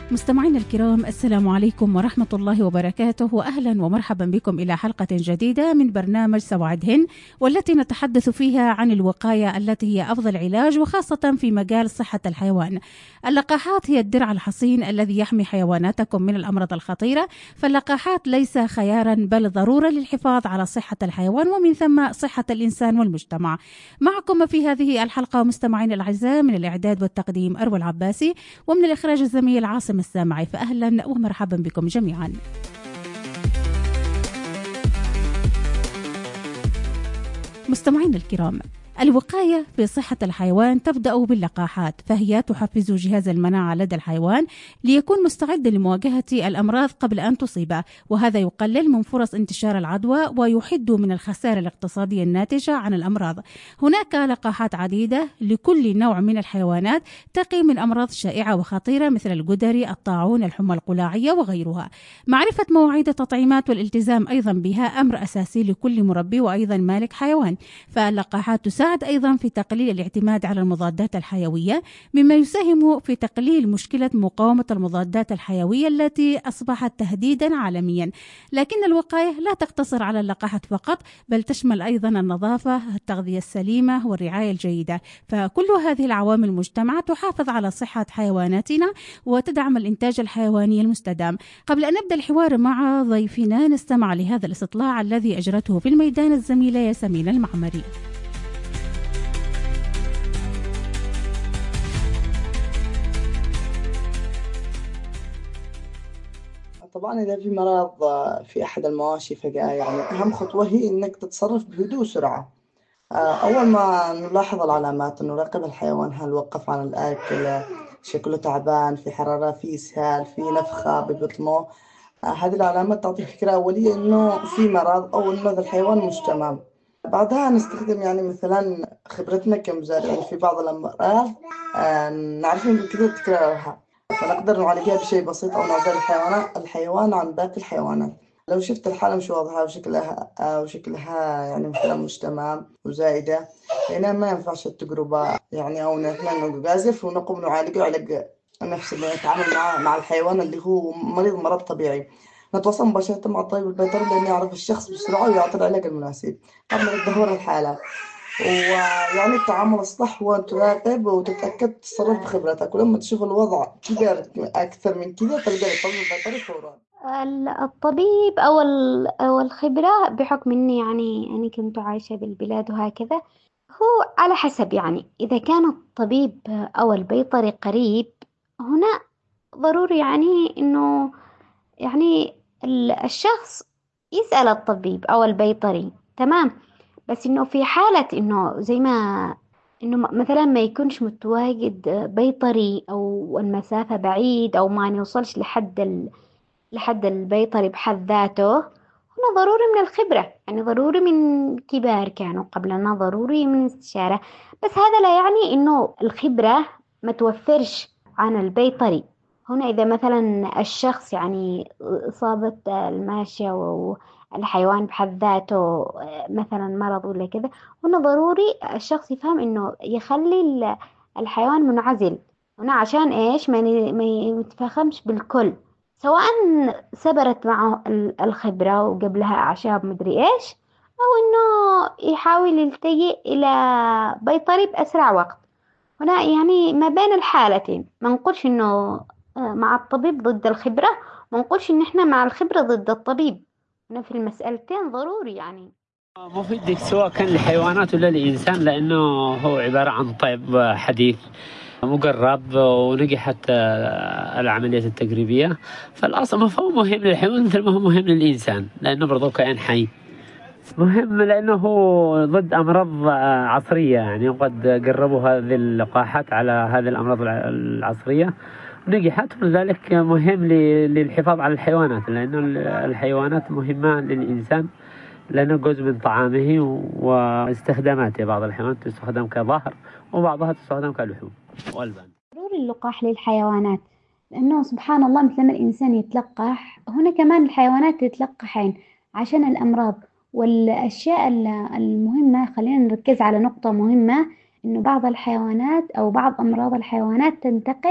مستمعينا الكرام، السلام عليكم ورحمة الله وبركاته، وأهلا ومرحبا بكم إلى حلقة جديدة من برنامج سوعدهن، والتي نتحدث فيها عن الوقاية التي هي أفضل علاج، وخاصة في مجال صحة الحيوان. اللقاحات هي الدرع الحصين الذي يحمي حيواناتكم من الأمراض الخطيرة، فاللقاحات ليس خيارا بل ضرورة للحفاظ على صحة الحيوان ومن ثم صحة الإنسان والمجتمع. معكم في هذه الحلقة مستمعين الأعزاء من الإعداد والتقديم أروى العباسي، ومن الإخراج الزميل عاصم السامعي، فأهلا ومرحبا بكم جميعا. مستمعين الكرام، الوقاية بصحة الحيوان تبدأ باللقاحات، فهي تحفز جهاز المناعة لدى الحيوان ليكون مستعد لمواجهة الأمراض قبل أن تصيبه، وهذا يقلل من فرص انتشار العدوى ويحد من الخسائر الاقتصادية الناتجة عن الأمراض. هناك لقاحات عديدة لكل نوع من الحيوانات تقي من أمراض شائعة وخطيرة مثل الجدري، الطاعون، الحمى القلاعية وغيرها. معرفة مواعيد التطعيمات والالتزام أيضا بها أمر أساسي لكل مربي وأيضا مالك حيوان، فاللقاحات تساعد أيضا في تقليل الاعتماد على المضادات الحيوية، مما يساهم في تقليل مشكلة مقاومة المضادات الحيوية التي أصبحت تهديدا عالميا. لكن الوقاية لا تقتصر على اللقاحات فقط، بل تشمل أيضا النظافة، التغذية السليمة والرعاية الجيدة، فكل هذه العوامل المجتمع تحافظ على صحة حيواناتنا وتدعم الإنتاج الحيواني المستدام. قبل أن نبدأ الحوار مع ضيفنا نستمع لهذا الاستطلاع الذي أجرته في الميدان الزميلة ياسمين المعمري. طبعا إذا في مرض في أحد المواشي فجأة، يعني أهم خطوة هي إنك تتصرف بهدوء وسرعة. أول ما نلاحظ العلامات نراقب الحيوان، هل وقف عن الأكل، شكله تعبان، في حرارة، في إسهال، في نفخة ببطنه. هذه العلامات تعطي فكرة أولية إنه في مرض أو إنه هذا الحيوان مش تمام. بعدها نستخدم يعني مثلا خبرتنا كمزارعين في بعض الأمراض نعرف إن كذا تكرارها، فنقدر نعالجها بشيء بسيط أو نعزل الحيوان عن باقي الحيوانات. لو شفت الحالة مش واضحة وشكلها يعني مثلا مش تمام وزايدة، هنا ما ينفعش التجربة يعني، أو نحن نجازف ونقوم نعالجه علاج نفس اللي نتعامل مع الحيوان اللي هو مريض مرض طبيعي. نتواصل مباشرة مع الطبيب البيطري لأنه يعرف الشخص بسرعة ويعطي العلاج المناسب قبل تدهور الحالة. ويعني التعامل الصح هو تراقب وتتأكد تتصرف بخبرتك، ولما تشوف الوضع كبر أكثر من كذا تلقى الطبيب البيطري فورا. الطبيب أو الخبرة، بحكم إني يعني كنت عايشة بالبلاد وهكذا، هو على حسب. يعني إذا كان الطبيب أو البيطري قريب، هنا ضروري يعني إنه يعني الشخص يسأل الطبيب أو البيطري، تمام. بس إنه في حالة إنه زي ما إنه مثلا ما يكونش متواجد بيطري، أو المسافة بعيد، أو ما نوصلش لحد البيطري بحد ذاته، هنا ضروري من الخبرة، يعني ضروري من كبار كانوا قبلنا، ضروري من استشارة. بس هذا لا يعني إنه الخبرة ما توفرش عن البيطري. هنا إذا مثلا الشخص يعني إصابة الماشية والحيوان بحد ذاته مثلا مرض ولا كذا، هنا ضروري الشخص يفهم إنه يخلي الحيوان منعزل هنا، عشان إيش ما يتفاخمش بالكل، سواء سبرت معه الخبرة وقبلها أعشاب مدري إيش، أو إنه يحاول يلتجئ إلى بيطري بأسرع وقت. هنا يعني ما بين الحالتين، ما نقولش إنه مع الطبيب ضد الخبرة، ما نقولش إن إحنا مع الخبرة ضد الطبيب. هنا في المسألتين ضروري يعني. مفيد سواء كان للحيوانات ولا للإنسان، لأنه هو عبارة عن طب حديث مجرب ونجحت العمليات التجريبية. فالأصل فهو مهم للحيوان مثل ما هو مهم للإنسان، لأنه برضو كائن حي مهم، لأنه هو ضد أمراض عصرية. يعني وقد جربوا هذه اللقاحات على هذه الأمراض العصرية ونجحت، ولذلك مهم للحفاظ على الحيوانات، لأنه الحيوانات مهمة للإنسان، لأنه جزء من طعامه واستخداماته. بعض الحيوانات تستخدم كظهر وبعضها تستخدم كلحوم والبان. ضروري اللقاح للحيوانات، لأنه سبحان الله مثل ما الإنسان يتلقح، هنا كمان الحيوانات تتلقحين عشان الأمراض والأشياء المهمة. خلينا نركز على نقطة مهمة، إنه بعض الحيوانات أو بعض أمراض الحيوانات تنتقل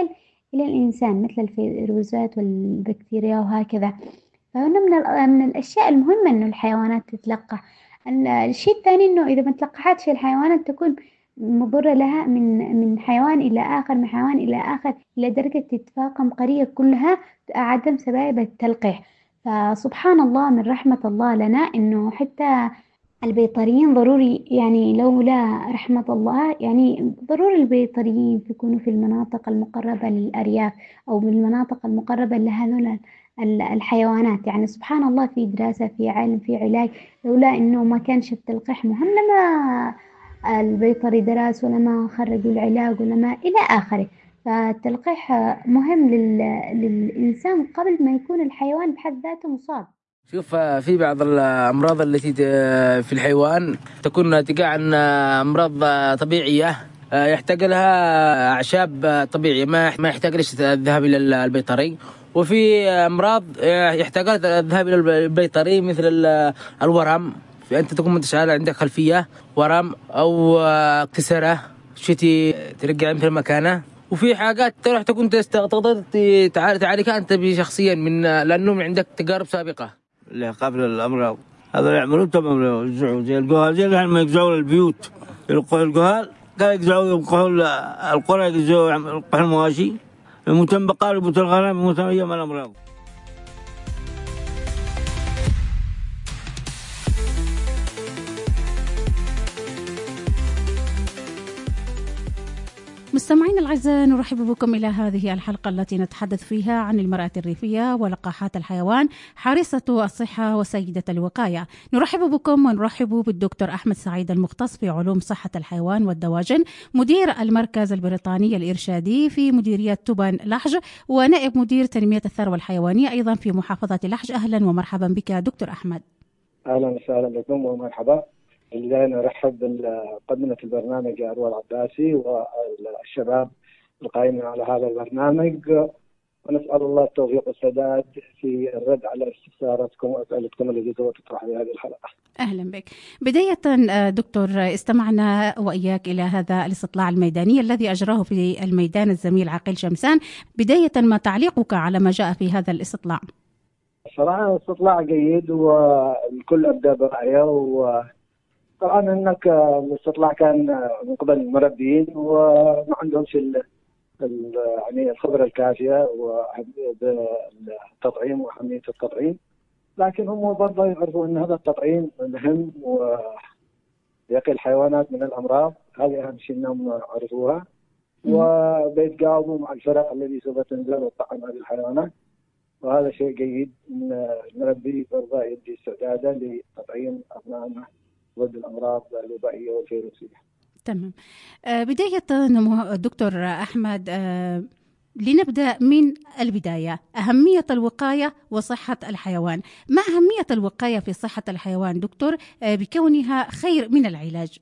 إلى الإنسان مثل الفيروسات والبكتيريا وهكذا. فهنا من الأشياء المهمة إنه الحيوانات تتلقح. الشيء الثاني إنه إذا ما تلقحتش الحيوانات تكون مضرة لها من حيوان إلى آخر، من حيوان إلى آخر، إلى درجة تتفاقم قرية كلها عدم سبائب التلقيح. فسبحان الله من رحمة الله لنا إنه حتى البيطريين ضروري، يعني لولا رحمة الله يعني ضروري البيطريين يكونوا في المناطق المقربة للأرياف أو بالمناطق المقربة لهذول الحيوانات. يعني سبحان الله في دراسة، في علم، في علاج. لولا إنه ما كانش التلقيح مهم لما البيطري درس ولما خرجوا العلاج ولما إلى آخره. فالتلقيح مهم للإنسان قبل ما يكون الحيوان بحد ذاته مصاب. شوف، في بعض الأمراض التي في الحيوان تكون ناتجة عن أمراض طبيعية يحتاج لها أعشاب طبيعية، ما يحتاج ليش الذهاب إلى البيطري. وفي أمراض يحتاج الذهاب إلى البيطري مثل الورم. أنت تكون متشعر عندك خلفية ورم أو كسرة شتي ترجع مثل مكانه. وفي حاجات تروح تكون تقدر تعالجها أنت بشخصيا لأنه عندك تجارب سابقة. اللي قبل الأمراض هذا يعملوا تمام يجزعوا زي الجهال، زي ما يجزعوا البيوت الجهال كانوا يجزعوا القرى، يجزعوا المواشي، يموتون بقال يموتون الغنم، يموتون أيام الأمراض. مستمعين الأعزاء، نرحب بكم إلى هذه الحلقة التي نتحدث فيها عن المرأة الريفية ولقاحات الحيوان، حارسة الصحة وسيدة الوقاية. نرحب بكم ونرحب بالدكتور أحمد سعيد المختص في علوم صحة الحيوان والدواجن، مدير المركز البريطاني الإرشادي في مديرية تبن لحج، ونائب مدير تنمية الثروة الحيوانية أيضا في محافظة لحج. أهلا ومرحبا بك دكتور أحمد. أهلا وسهلا بكم ومرحبا. البداية نرحب بقدمة البرنامج أروى العباسي والشباب القائمين على هذا البرنامج، ونسأل الله التوفيق والسداد في الرد على استفساراتكم وأسئلتكم التي تطرح في هذه الحلقة. أهلا بك. بداية دكتور، استمعنا وإياك إلى هذا الاستطلاع الميداني الذي أجراه في الميدان الزميل عقيل شمسان. بداية ما تعليقك على ما جاء في هذا الاستطلاع؟ صراحة استطلاع جيد والكل أبدى برأيه. طبعا انك الاستطلاع كان من قبل المربين وما عندهمش يعني الخبره الكافيه بالتطعيم واهميه التطعيم، لكن هم برضه يعرفوا ان هذا التطعيم مهم ويقي الحيوانات من الامراض. هذه اهم شيء انهم عرفوها، وبيتجاوبوا مع الفرق الذي سوف تنزل وتطعم هذه الحيوانات. وهذا شيء جيد ان المربي برضه يدي استعداده لتطعيم ابنائه ضد الأمراض الوبائية والفيروسية. تمام. بداية دكتور أحمد، لنبدأ من البداية، أهمية الوقاية وصحة الحيوان. ما أهمية الوقاية في صحة الحيوان دكتور بكونها خير من العلاج؟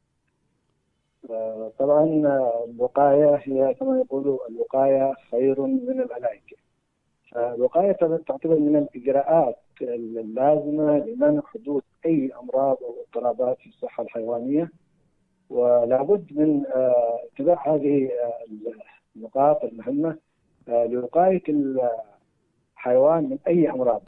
طبعا الوقاية هي كما يقولوا الوقاية خير من العلاج. الوقاية تعتبر من الإجراءات اللازمة لمنع حدوث أي أمراض أو اضطرابات في الصحة الحيوانية، ولا بد من اتباع هذه النقاط المهمة لوقاية الحيوان من أي أمراض.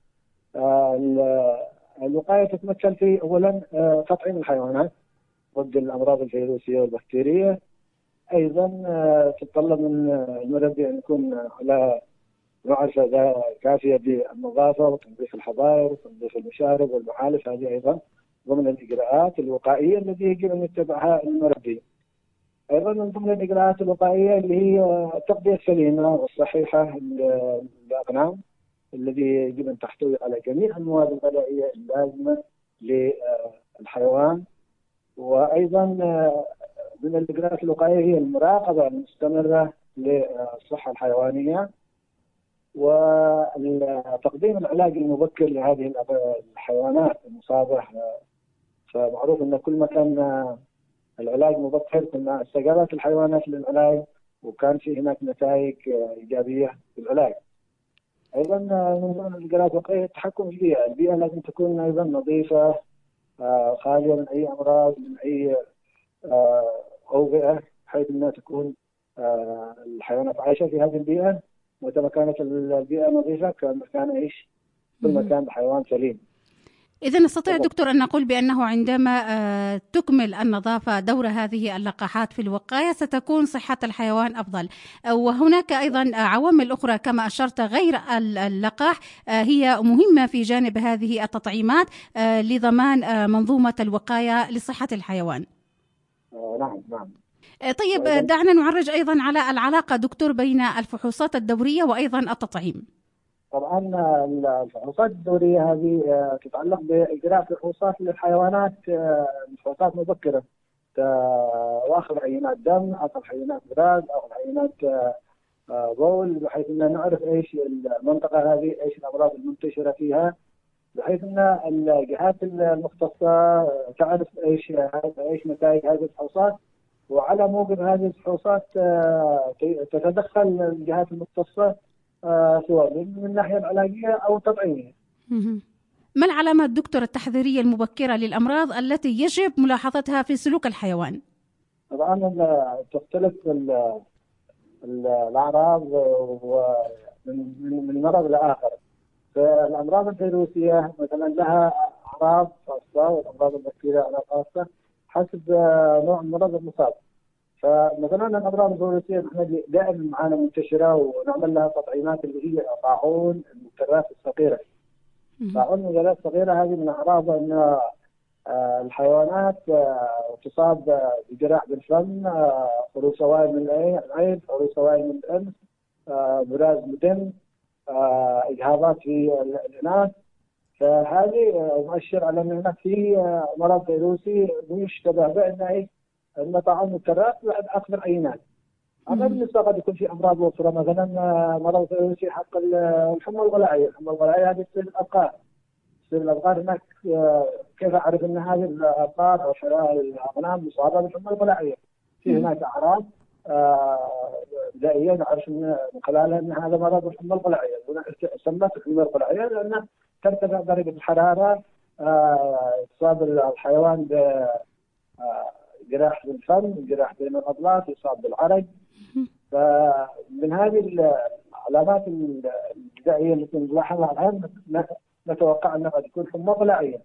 الوقاية تتمثل في أولا تطعيم الحيوانات ضد الأمراض الفيروسية والبكتيرية. أيضا تتطلب من المربي أن يكون على معرفة كافية بالنظافة وتنظيف الحظائر وتنظيف المشارب والمعالف. هذه أيضا ضمن الإجراءات الوقائية التي يجب أن يتبعها المربي. أيضا من ضمن الإجراءات الوقائية اللي هي التغذية السليمة والصحيحة للأغنام، الذي يجب أن تحتوي على جميع المواد الغذائية اللازمة للحيوان. وأيضا من الإجراءات الوقائية هي المراقبة المستمرة للصحة الحيوانية وتقديم العلاج المبكر لهذه الحيوانات المصابة. فمعروف أن كل ما كان العلاج مبكر كل ما استجابت الحيوانات للعلاج وكان في هناك نتائج إيجابية في العلاج. أيضا من ضمن الإجراءات الوقائية التحكم في البيئة. البيئة لازم تكون أيضا نظيفة، خالية من أي أمراض، من أي أوبئة، بحيث أنها تكون الحيوانات عايشة في هذه البيئة، متى ما كانت البيئة نظيفة كان يعيش كل ما كان الحيوان سليم. إذا نستطيع دكتور أن نقول بأنه عندما تكمل النظافة دور هذه اللقاحات في الوقاية ستكون صحة الحيوان أفضل. وهناك أيضا عوامل أخرى كما أشرت غير اللقاح هي مهمة في جانب هذه التطعيمات لضمان منظومة الوقاية لصحة الحيوان. نعم نعم. طيب دعنا نعرج أيضا على العلاقة دكتور بين الفحوصات الدورية وأيضا التطعيم. طبعا الفحوصات الدورية هذه تتعلق بإجراء فحوصات للحيوانات، فحوصات مبكرة، وأخذ عينات دم، أخذ عينات براز، أخذ عينات بول، بحيث أن نعرف إيش المنطقة هذه، إيش الأمراض المنتشرة فيها، بحيث أن الجهات المختصة تعرف إيش نتائج هذه الفحوصات، وعلى موجب هذه الفحوصات تتدخل الجهات المختصة سواء من الناحية العلاجية أو التطعيمية. ما العلامات دكتور التحذيرية المبكرة للأمراض التي يجب ملاحظتها في سلوك الحيوان؟ طبعا تختلف الأعراض من مرض لآخر. فالأمراض الفيروسية مثلا لها أعراض خاصة، والأمراض البكتيرية أعراض خاصة حسب نوع المرض المصاب. فمثلا الأمراض الفيروسية نحن دائما معنا منتشرة ونعمل لها تطعيمات اللي هي طاعون المفترسات الصغيرة. طاعون المفترسات الصغيرة هذه من أعراض أن الحيوانات تصاب بجراح بالفم، خروج سوائل من العين، خروج سوائل من الأنف، براز بدم، إجهاضات في الإناث. فهذه مؤشر على أن هناك في مرض فيروسي يشتبه به أن طاعون مكرر بعد أخذ عينات. أما بالنسبة قد يكون في أمراض أخرى، مثلا مرض فيروسي حق الحمى الغلائية. الحمى الغلائية هذه تصير الأبقار. هناك كيف أعرف أن هذه الأبقار أو الأغنام مصابة بالحمى الغلائية؟ في هناك أعراض بدائية نعرف من خلالها أن هذا مرض الحمى الغلائية. سمت الحمى الغلائية لأن ترتفع درجة الحرارة، تصاب الحيوان جراح بالفم، جراح بين العضلات، يصاب بالعرج. فمن هذه العلامات البدائية التي نلاحظها الآن نتوقع أنها قد تكون حمى غلائية.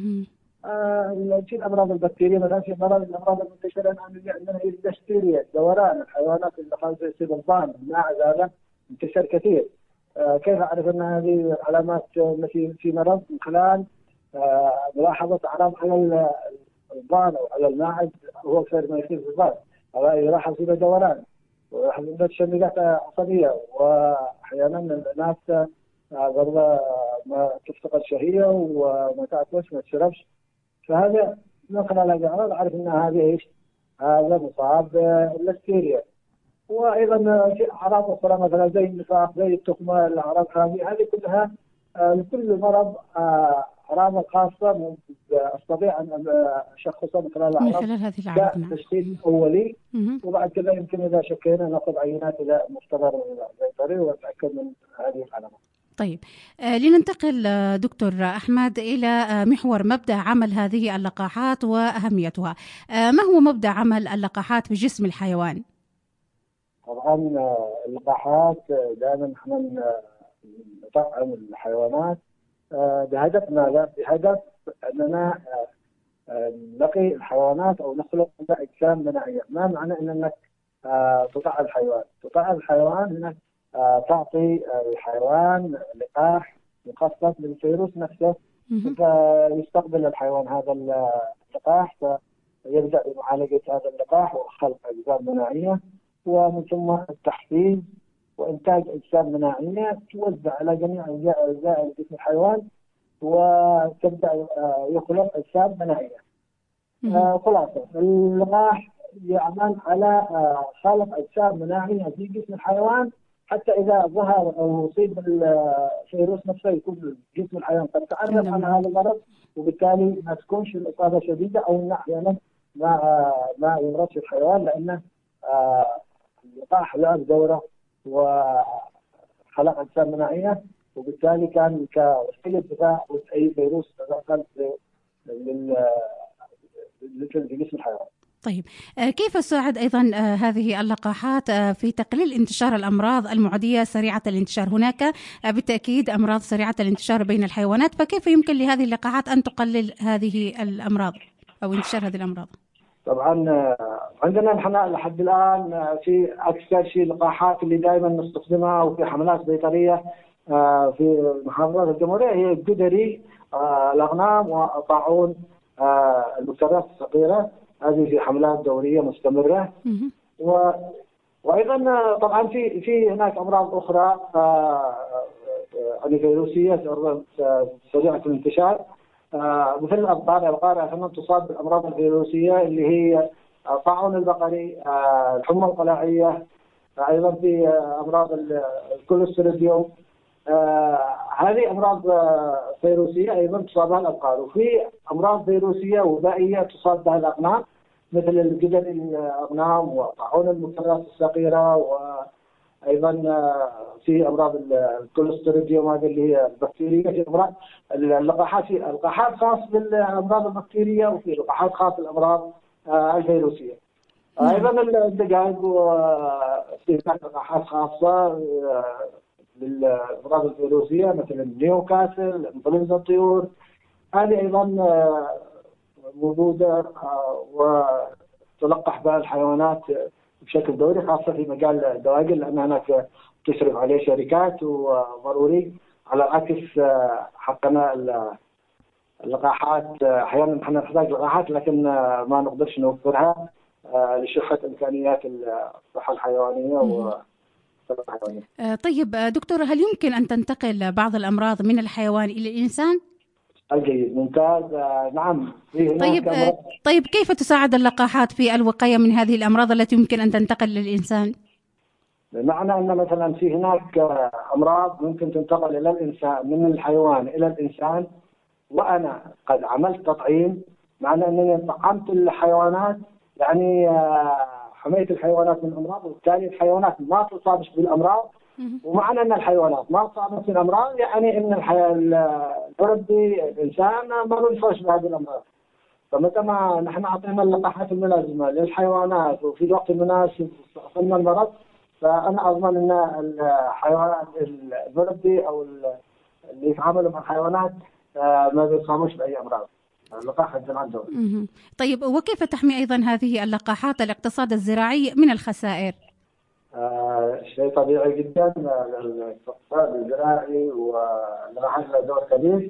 الأمراض البكتيرية مثلا، في الأمراض المنتشرة عندنا هي البكتيريا، الدوران، الحيوانات اللي خالصة يصيب الضان، الماعز، هذا منتشر كثير. كيف أعرف أن هذه علامات في مرض؟ من خلال ملاحظة أعراض على الضان أو على الماعز، هو أكثر ما يصير في الضان. هذا يلاحظ فيه دوران، ويلاحظ عنده تشنجات عصبية، وأحيانا الناس برضه ما تفتقد شهية وما تاكلش ما تشربش. فهذا من خلال هذه الأعراض أعرف أن هذه إيش؟ هذا مصاب بالبكتيريا. وأيضا في أعراض أخرى مثلا زي النفاق، زي التخمة، الأعراض هذه كلها لكل مرض أعراض خاصة أستطيع أن أشخصها من خلال الأعراض. من خلال هذه الأعراض. نعم. تشخيص أولي، وبعد كذا يمكن إذا شكينا نأخذ عينات إلى مختبر بيطري ونتأكد من هذه العلامات. طيب لننتقل دكتور أحمد إلى محور مبدأ عمل هذه اللقاحات وأهميتها. ما هو مبدأ عمل اللقاحات بجسم الحيوان؟ طبعا اللقاحات دائما نحن نطعم الحيوانات بهدف ماذا؟ بهدف أننا نقي الحيوانات أو نخلق أجسام مناعية. ما معنى أنك تطعم الحيوان؟ تطعم الحيوان هناك تعطي الحيوان لقاح مخصص للفيروس نفسه، فيستقبل الحيوان هذا اللقاح، فيبدأ بمعالجة هذا اللقاح وخلق أجسام مناعية، ومن ثم التحفيز وإنتاج أجسام مناعية توزع على جميع أجزاء جسم الحيوان، وتبدأ يخلق أجسام مناعية. خلاصة اللقاح يعمل على خلق أجسام مناعية في جسم الحيوان، حتى إذا ظهر أو أصيب الفيروس نفسه يكون جسم الحيوان قد تعرف على هذا المرض، وبالتالي ما تكونش الإصابة شديدة، أو إن أحيانا ما يمرض الحيوان، لأن اللقاح لعب دوره وخلق أجسام مناعية، وبالتالي كان كوسيلة دفاع ضد أي فيروس تدخل في جسم الحيوان. طيب كيف تساعد أيضا هذه اللقاحات في تقليل انتشار الأمراض المعدية سريعة الانتشار؟ هناك بالتأكيد أمراض سريعة الانتشار بين الحيوانات، فكيف يمكن لهذه اللقاحات أن تقلل هذه الأمراض أو انتشار هذه الأمراض؟ طبعا عندنا نحن لحد الان في اكثر شيء لقاحات اللي دائما نستخدمها وفي حملات بيطريه في محافظات الجمهوريه هي الجدري، الاغنام، وطاعون المفترسات الصغيره. هذه في حملات دوريه مستمره. وايضا طبعا في هناك امراض اخرى فيروسيه سريعه الانتشار، مثل الابقار احيانا تصاب بالامراض الفيروسيه اللي هي الطاعون البقري، الحمى القلاعيه، ايضا في امراض الكوليستريديوم. هذه امراض فيروسيه ايضا تصابها الابقار، وفي امراض فيروسيه وبائيه تصاب بها الاغنام مثل الجدري الاغنام وطاعون المفترسات الصغيره، وايضا في امراض الكوليستريديوم هذه اللي هي البكتيريه. في امراض اللقاحات، في لقاحات خاص بالامراض البكتيريه وفي لقاحات خاص بالامراض الفيروسيه. ايضا الدجاج في لقاحات خاصه للامراض الفيروسيه مثل النيوكاسل، انفلونزا الطيور، هذه ايضا موجوده وتلقح بها الحيوانات بشكل دوري، خاصه في مجال الدواجن لان هناك تشرف عليه شركات وضروري. على العكس حقنا اللقاحات احيانا نحن نحتاج لقاحات لكن ما نقدرش نوفرها لشحه امكانيات الصحه الحيوانيه والصحه الحيوانيه. طيب دكتور، هل يمكن ان تنتقل بعض الامراض من الحيوان الى الانسان؟ جيد، ممتاز. نعم. طيب كيف تساعد اللقاحات في الوقاية من هذه الأمراض التي يمكن أن تنتقل للإنسان؟ بمعنى أن مثلا في هناك أمراض ممكن تنتقل إلى الإنسان من الحيوان إلى الإنسان، وأنا قد عملت تطعيم، معنى أنني طعمت الحيوانات يعني حميت الحيوانات من الأمراض، وبالتالي الحيوانات ما تصابش بالأمراض. ومعنى أن الحيوانات ما تصابت بالأمراض يعني أن المربي الإنسان ما بيصابش بهذه الأمراض. فمتى ما نحن أعطينا اللقاحات الملازمة للحيوانات وفي الوقت المناسب استأصلنا المرض، فأنا أضمن أن الحيوانات المربي أو اللي يتعاملوا مع الحيوانات ما بيصابوش بأي أمراض. اللقاح الجماعة دور. طيب وكيف تحمي أيضا هذه اللقاحات الاقتصاد الزراعي من الخسائر؟ شيء طبيعي جدا، الاقتصاد الزراعي واللقاحات لها دور كبير.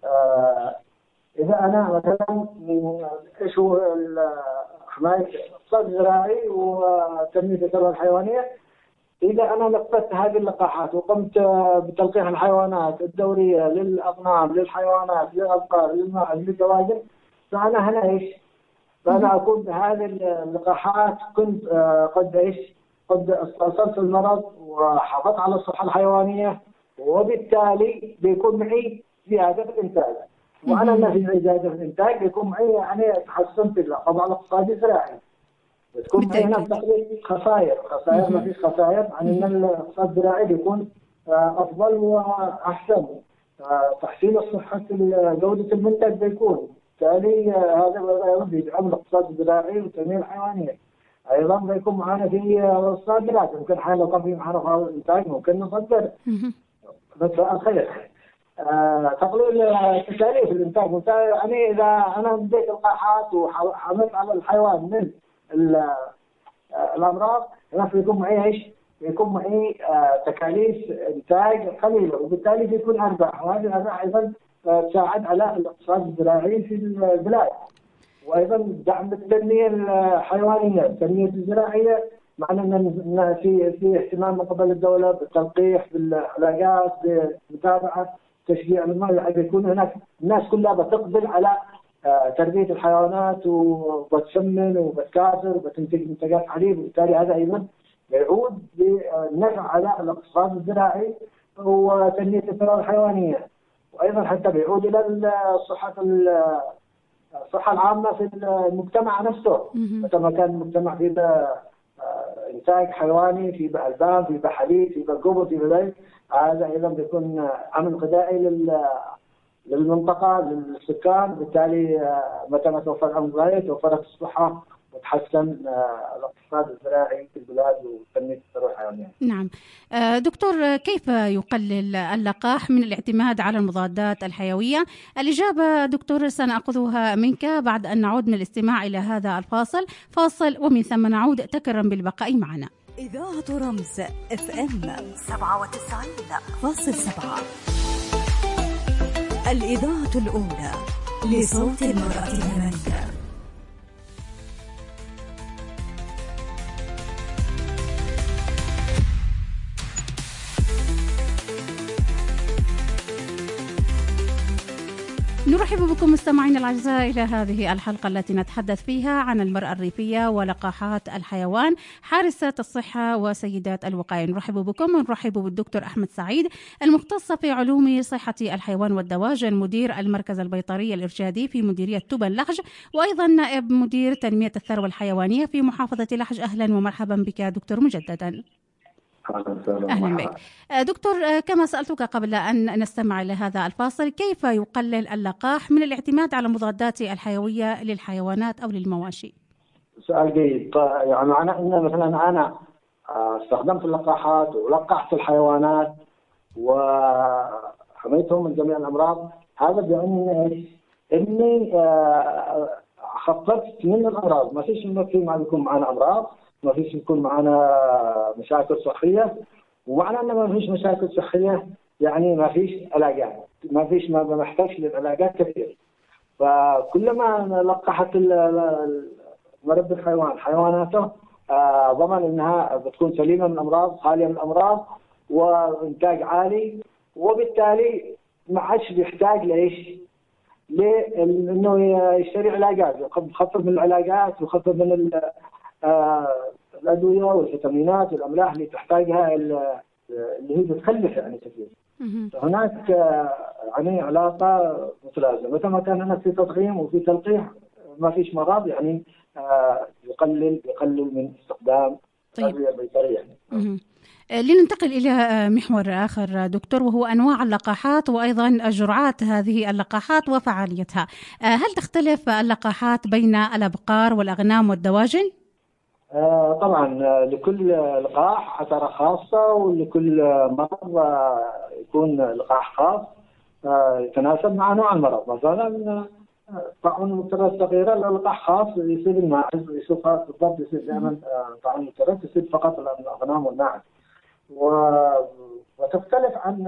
إذا أنا مثلا إيش هو حماية الاقتصاد الزراعي وتنمية الثروة الحيوانية، إذا أنا نفذت هذه اللقاحات وقمت بتلقيح الحيوانات الدورية للأغنام، للحيوانات، للأبقار، للماعز، للدواجن، فأنا هنا إيش؟ فأنا أكون بهذه اللقاحات كنت قد استأصلت المرض وحافظت على الصحة الحيوانية، وبالتالي بيكون معي زيادة في الإنتاج. وأنا ما في زيادة في الإنتاج بيكون معي يعني تحسنت الوضع الاقتصادي الزراعي. بتكون معي هنا تقليل خسائر ما فيش خسائر، عن أن الاقتصاد الزراعي بيكون أفضل وأحسن. تحسين الصحة جودة المنتج بيكون، بالتالي هذا بيدعم الاقتصاد الزراعي والتنمية الحيوانية. ايضا بيكون معنا في الصادرات، ممكن حال لو كان في معنا في الانتاج ممكن نصدر. بس الخير تقليل تكاليف الانتاج. يعني اذا انا بديت اللقاحات وحملت على الحيوان من الامراض، بيكون معي ايش؟ بيكون معي تكاليف انتاج قليله، وبالتالي بيكون ارباح، وهذه الارباح ايضا تساعد على الاقتصاد الزراعي في البلاد. وايضا دعم التنميه الحيوانيه، التنميه الزراعيه، معنى ان في اهتمام من قبل الدوله بالتلقيح، بالعلاجات، بمتابعه، تشجيع المال، يعني يكون هناك الناس كلها بتقبل على تربيه الحيوانات وبتسمن وبتكاثر وبتنتج منتجات حليب، وبالتالي هذا ايضا يعود بالنفع على الاقتصاد الزراعي وتنميه الثروه الحيوانيه، وايضا حتى بيعود الى الصحة العامة في المجتمع نفسه. مثل كان المجتمع فيه إنتاج حيواني، فيه ألبان، فيه حليب، فيه قبض، فيه بيض، هذا أيضا بيكون عمل غذائي للمنطقة، للسكان. بالتالي متى ما توفر الأمن الغذائي توفرت الصحة وتحسن الاقتصاد الزراعي في البلاد وتنمية الثروة الحيوانية. نعم. دكتور، كيف يقلل اللقاح من الاعتماد على المضادات الحيوية؟ الإجابة دكتور سنأخذها منك بعد أن نعود من الاستماع إلى هذا الفاصل، فاصل ومن ثم نعود. تكرم بالبقاء معنا. إذاعة رمز FM 97.7، الإذاعة الأولى لصوت المرأة اليمنية. نرحب بكم مستمعين الأعزاء إلى هذه الحلقة التي نتحدث فيها عن المرأة الريفية ولقاحات الحيوان، حارسة الصحة وسيدات الوقاية. نرحب بكم ونرحب بالدكتور أحمد سعيد، المختص في علوم صحة الحيوان والدواجن، مدير المركز البيطري الإرشادي في مديرية تبن لحج، وأيضا نائب مدير تنمية الثروة الحيوانية في محافظة لحج. أهلا ومرحبا بك دكتور مجددا. أهلا بك دكتور. كما سألتك قبل أن نستمع إلى هذا الفاصل، كيف يقلل اللقاح من الاعتماد على المضادات الحيوية للحيوانات أو للمواشي؟ سؤال جيد. يعني معناه أن مثلا أنا استخدمت اللقاحات ولقحت الحيوانات وحميتهم من جميع الأمراض، هذا بأن إني خففت من الأمراض. ما فيش ما يكون معنا أمراض، ما فيش يكون معنا مشاكل صحية، ومعنى أن ما فيش مشاكل صحية يعني ما فيش علاجات، ما محتاج للعلاجات كثير. فكلما لقحت مربي الحيوان حيواناته ضمن أنها بتكون سليمة من الأمراض، خالية من الأمراض، وإنتاج عالي، وبالتالي ما عادش بيحتاج لإيش؟ لأنه يشتري علاجات، يخفف من العلاجات ويخفف من الأدوية والفيتامينات والأملاح اللي تحتاجها اللي هي بتكلف يعني كثير. هناك يعني علاقة متلازمة، متى ما كان هناك في تضخيم وفي تلقيح ما فيش مرض يعني يقلل من استخدام الأدوية البيطرية يعني. لننتقل إلى محور آخر دكتور، وهو أنواع اللقاحات وأيضا جرعات هذه اللقاحات وفعاليتها. هل تختلف اللقاحات بين الأبقار والأغنام والدواجن؟ طبعا لكل لقاح عترة خاصة، ولكل مرض يكون لقاح خاص يتناسب مع نوع المرض. مثلا طاعون المفترس الصغيرة لقاح خاص يصير الماعز، يصير بالضبط يصير دائما طاعون المفترس يصير فقط الأغنام والماعز. وتختلف عن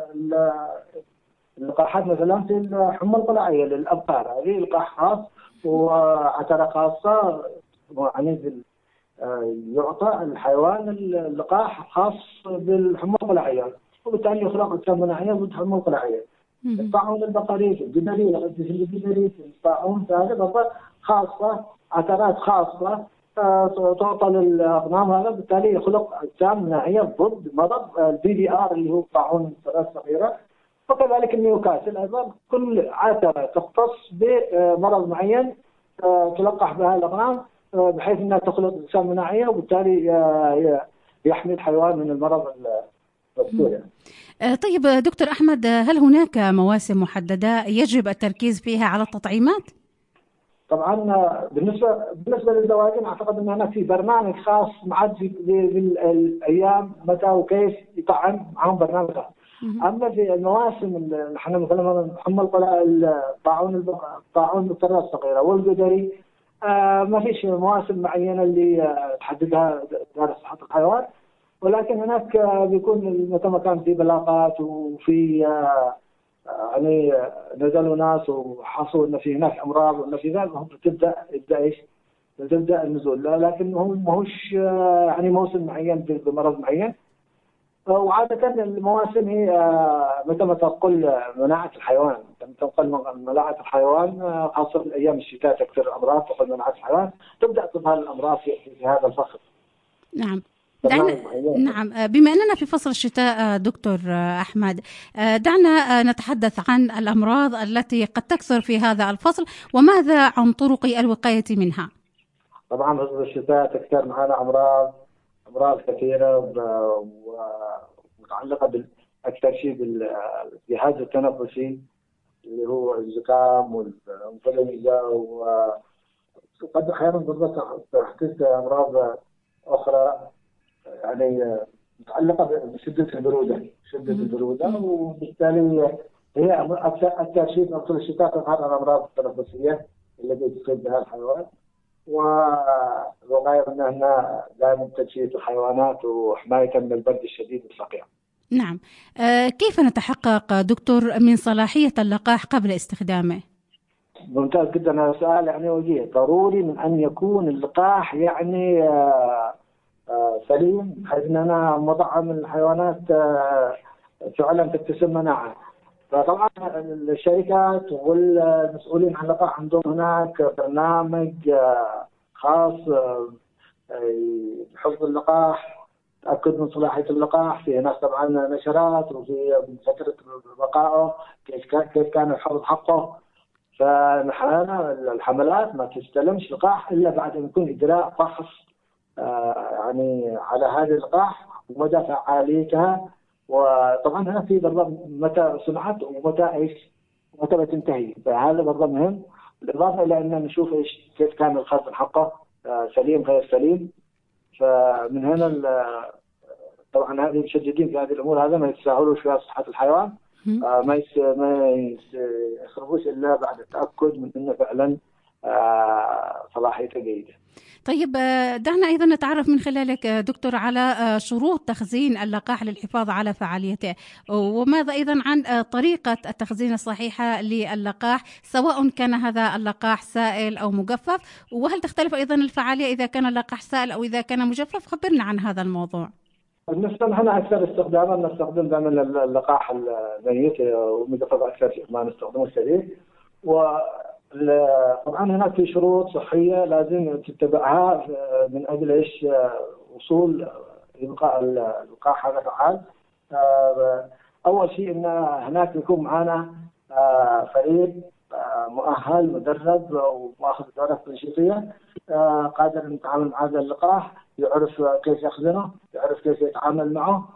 اللقاحات مثلا في الحمى القلعية للأبقار، هذه لقاح خاص وعترة خاصة، يعني يعطى الحيوان اللقاح خاص بالحمى القلعية، وبالتالي يخلق أجسام مناعية ضد الحمى القلعية. الطاعون البقري في الجدري في الطاعون هذا خاصة، عترات خاصة تعطى للأغنام، هذا بالتالي يخلق أجسام مناعية ضد مرض الBVR اللي هو طاعون الفراس الصغيرة. وكذلك النيوكاسل أيضا كل عترة تختص بمرض معين تلقح بها الأغنام بحيث أنها تخلق أجسام مناعية، وبالتالي يحمي الحيوان من المرض المذكور. طيب دكتور أحمد، هل هناك مواسم محددة يجب التركيز فيها على التطعيمات؟ طبعا بالنسبة للدواجن أعتقد أن هناك في برنامج خاص معد بالأيام متى وكيف يطعم معهم برنامج خاص. أما في المواسم اللي احنا مثلا حمى الطاعون الفراس الصغيرة والجدري ما فيش مواسم معينة اللي تحددها إدارة صحة الحيوان، ولكن هناك بيكون متى ما كان في بلاغات وفي يعني نزلوا ناس وحصلوا ان في هناك امراض وان في ذلك تبدا النزول، لكن هو ماهوش يعني موسم معين بمرض معين. وعاده المواسم هي متى ما تقل مناعه الحيوان، تنقل مناعه الحيوان خاصه في ايام الشتاء تكثر الامراض، تقل مناعه الحيوان تبدا تظهر الامراض في هذا الفصل. نعم. نعم، بما أننا في فصل الشتاء دكتور أحمد، دعنا نتحدث عن الأمراض التي قد تكثر في هذا الفصل، وماذا عن طرق الوقاية منها؟ طبعا فصل الشتاء تكثر معنا أمراض كثيرة ومتعلقة أكثر شيء بالجهاز التنفسي اللي هو الزكام والإنفلونزا قد أحيانا بالضبط تحدث أمراض أخرى يعني متعلقة بشدة البرودة، وبالتالي هي أكثر شيء نقول الشتاء تظهر الأمراض التنفسية التي تصيب بها الحيوان، والوقاية منها دائما تجهيز الحيوانات وحماية من البرد الشديد والصقيع. نعم. كيف نتحقق دكتور من صلاحية اللقاح قبل استخدامه؟ ممتاز جدا هذا السؤال، يعني وجيه. ضروري من أن يكون اللقاح يعني سليم، بحيث أننا مطعم الحيوانات فعلا تكتسب مناعة. فطبعا الشركات والمسؤولين عن اللقاح عندهم هناك برنامج خاص بحفظ اللقاح، تأكد من صلاحية اللقاح. في هناك طبعا نشرات وفي فترة بقائه كيف كان الحفظ حقه. فنحن الحملات ما تستلمش لقاح إلا بعد أن يكون إجراء فحص يعني على هذه اللقاح ومدى فعاليتها، وطبعا هنا في برضه متى صنعت ومتى بتنتهي، فهذا برضه مهم. بالإضافة إلى أن نشوف كيف كان الخزن حقه سليم غير سليم. فمن هنا طبعا هذه مشددين في هذه الأمور، هذا ما يتساهلوش فيها صحة الحيوان، ما يخرجوش إلا بعد التأكد من أنه فعلا صلاحيته جيدة. طيب دعنا أيضا نتعرف من خلالك دكتور على شروط تخزين اللقاح للحفاظ على فعاليته، وماذا أيضا عن طريقة التخزين الصحيحة للقاح، سواء كان هذا اللقاح سائل أو مجفف، وهل تختلف أيضا الفعالية إذا كان اللقاح سائل أو إذا كان مجفف؟ خبرنا عن هذا الموضوع. بالنسبة لنا أكثر استخداما نستخدم دائما اللقاح الميت ومجفف، أكثر ما نستخدمه السليم. طبعا هناك في شروط صحية لازم تتبعها من أجل وصول إبقاء اللقاح هذا فعال. أول شيء أن هناك يكون معنا فريق مؤهل مدرب ومؤخذ دورات تنشيطية قادر أن يتعامل مع هذا اللقاح، يعرف كيف يخزنه، يعرف كيف يتعامل معه،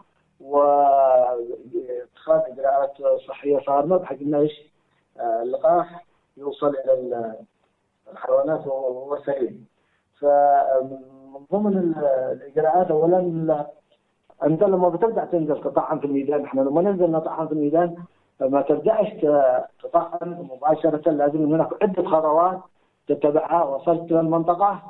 واتخاذ إجراءات صحية صارمة بحيث أن اللقاح يوصل إلى الحيوانات وهو سليم. فمن ضمن الإجراءات أولا أنت لما بتبدأ تنزل تطعم في الميدان، إحنا لما ننزل نطعم في الميدان ما تبدأش تطعم مباشرة، لازم هناك عدة خطوات تتبعها. وصلت للمنطقة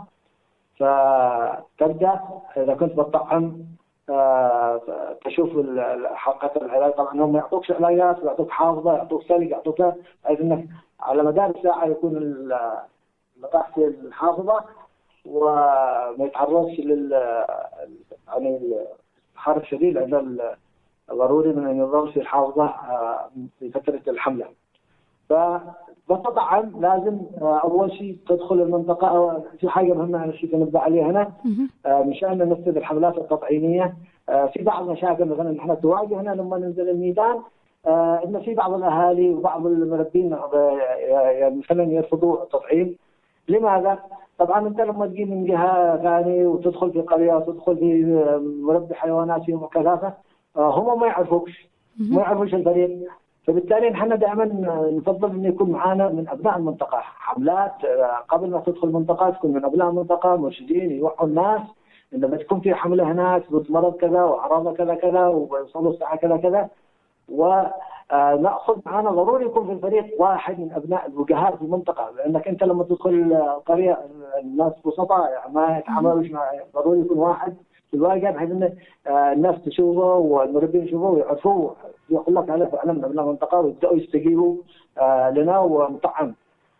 فتبدأ إذا كنت بتطعم تشوف حلقة العلاج. طبعا هم يعطوك علاجات ويعطوك حافظة، يعطوك سلق، يعطوك بحيث انك على مدار الساعة يكون اللقاح في الحافظة وما يتعرضش يعني الحر الشديد، لأن ضروري من أن يظل في الحافظة في فترة الحملة. فبتطعم لازم أول شيء تدخل المنطقة. في حاجة مهمة أنا شيء نبدأ عليها هنا مشان ننفذ الحملات التطعيمية. في بعض المشاكل مثلا نحن تواجهنا لما ننزل الميدان، إن في بعض الأهالي وبعض المربين يعني مثلا يرفضوا التطعيم. لماذا؟ طبعا أنت لما تجي من جهة ثانية وتدخل في قرية وتدخل في مربي حيوانات في مكثافة، هم ما يعرفوش الفريق. فبالتالي نحن دائما نفضل انه يكون معنا من ابناء المنطقه. حملات قبل ما تدخل المنطقه تكون من ابناء المنطقه مرشدين يوعوا الناس ان لما تكون في حمله هناك مرض كذا واعراضه كذا كذا ويوصلوا الساعه كذا كذا. وناخذ معنا ضروري يكون في الفريق واحد من ابناء الوجهاء في المنطقه، لانك انت لما تدخل قريه الناس بسطاء يعني ما يتعاملوش ضروري يكون واحد في الواقع بحيث ان الناس تشوفه والمربين يشوفوه ويعرفوه، يقول لك هذا فعلا من ابناء المنطقه ويبداوا يستجيبوا لنا ونطعم.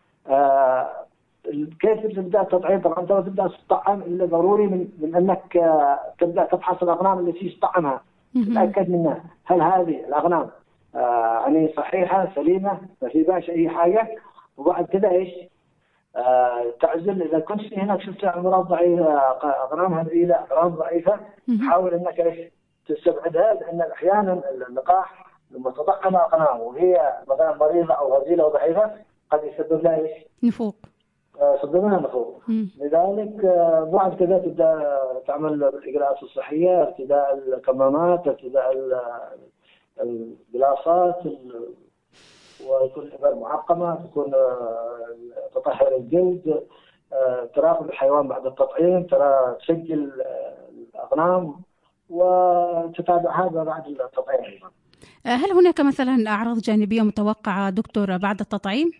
كيف تبدا التطعيم؟ طبعا انت ما تبدا تطعم الا ضروري من انك تبدا تفحص الاغنام التي تطعمها، تتاكد منها هل هذه الاغنام يعني صحيحه سليمه ما في باش اي حاجه. وبعد كذا تعزل اذا كنت في هناك شفت امراض ضعيفه اغنام هذه اغنام ضعيفه حاول انك تستبعدها، لان احيانا اللقاح لما تطعم اغنام وهي مثلا مريضه او هزيله وضعيفه قد يسبب لها نفوق، يسبب لها نفوق. لذلك بعد كذا تبدا تعمل الاجراءات الصحيه، ارتداء الكمامات، ارتداء الجلافات، ويكون الإبر معقمة، تكون تطهر الجلد، تراقب الحيوان بعد التطعيم، ترى تسجل الأغنام وتتابع هذا بعد التطعيم أيضا. هل هناك مثلا أعراض جانبية متوقعة دكتور بعد التطعيم؟